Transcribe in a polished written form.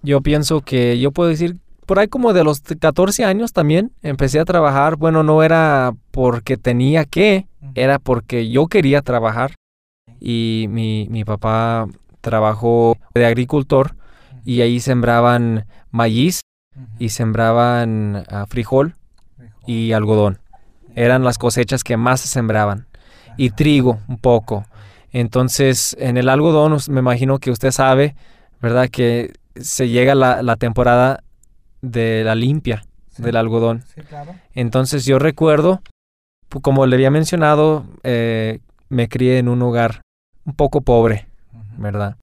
yo pienso que yo puedo decir, por ahí como de los 14 años también empecé a trabajar. Bueno, no era porque tenía que, era porque yo quería trabajar. Y mi papá trabajó de agricultor y ahí sembraban maíz y sembraban frijol y algodón. Eran las cosechas que más se sembraban. Y trigo un poco. Entonces, en el algodón, me imagino que usted sabe, ¿verdad? Que se llega la temporada de la limpia del algodón. Sí, claro. Entonces, yo recuerdo, como le había mencionado, me crié en un hogar un poco pobre, ¿verdad?